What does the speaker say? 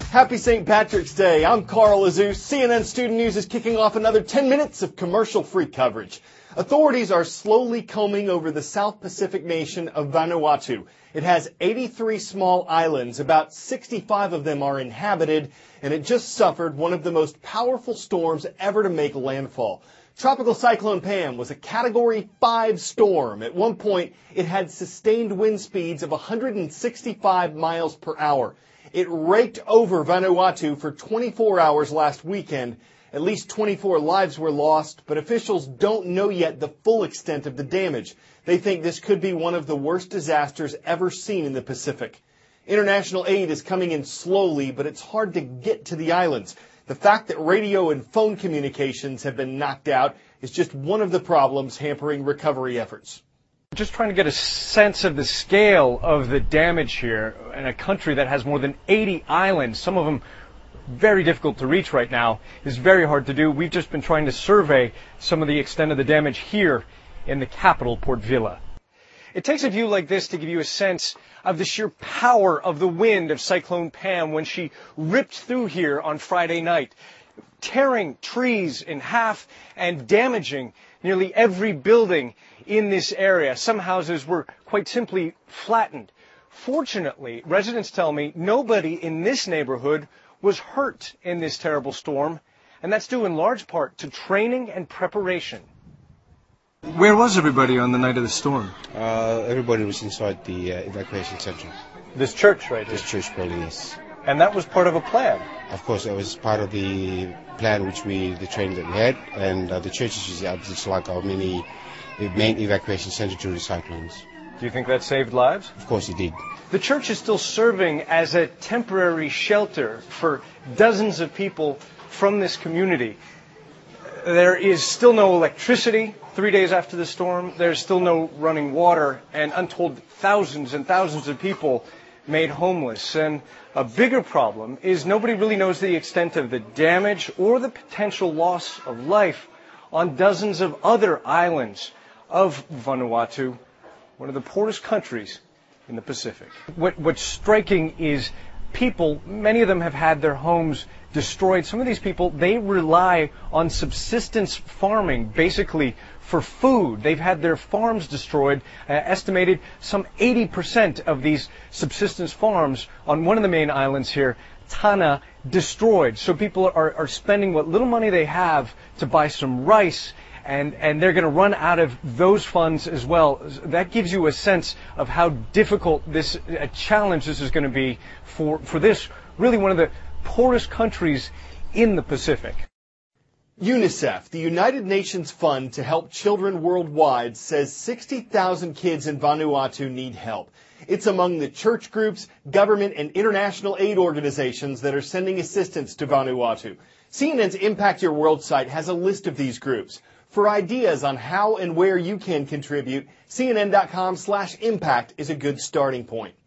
Happy St. Patrick's Day. I'm Carl Azus. CNN Student News is kicking off another 10 minutes of commercial-free coverage. Authorities are slowly combing over the South Pacific nation of Vanuatu. It has 83 small islands. About 65 of them are inhabited, and it just suffered one of the most powerful storms ever to make landfall. Tropical Cyclone Pam was a Category 5 storm. At one point, it had sustained wind speeds of 165 miles per hour. It raked over Vanuatu for 24 hours last weekend. At least 24 lives were lost, but officials don't know yet the full extent of the damage. They think this could be one of the worst disasters ever seen in the Pacific. International aid is coming in slowly, but it's hard to get to the islands. The fact that radio and phone communications have been knocked out is just one of the problems hampering recovery efforts. Just trying to get a sense of the scale of the damage here in a country that has more than 80 islands, some of them very difficult to reach right now, is very hard to do. We've just been trying to survey some of the extent of the damage here in the capital, Port Vila. It takes a view like this to give you a sense of the sheer power of the wind of Cyclone Pam when she ripped through here on Friday night, tearing trees in half and damaging nearly every building in this area. Some houses were quite simply flattened. Fortunately, residents tell me nobody in this neighborhood was hurt in this terrible storm, and that's due in large part to training and preparation. Where was everybody on the night of the storm? Everybody was inside the evacuation center. This church right here? This church building, yes. And that was part of a plan? Of course, it was part of the plan the training that we had, and the church is just like our main evacuation center during the cyclones. Do you think that saved lives? Of course it did. The church is still serving as a temporary shelter for dozens of people from this community. There is still no electricity 3 days after the storm. There's still no running water, and untold thousands and thousands of people made homeless. And a bigger problem is nobody really knows the extent of the damage or the potential loss of life on dozens of other islands of Vanuatu, one of the poorest countries in the Pacific. What's striking is people, many of them have had their homes destroyed. Some of these people, they rely on subsistence farming, basically for food. They've had their farms destroyed, estimated some 80% of these subsistence farms on one of the main islands here, Tanna, destroyed. So people are spending what little money they have to buy some rice, and they're going to run out of those funds as well. That gives you a sense of how difficult a challenge this is going to be for this, really one of the poorest countries in the Pacific. UNICEF, the United Nations Fund to help children worldwide, says 60,000 kids in Vanuatu need help. It's among the church groups, government, and international aid organizations that are sending assistance to Vanuatu. CNN's Impact Your World site has a list of these groups. For ideas on how and where you can contribute, CNN.com/impact is a good starting point.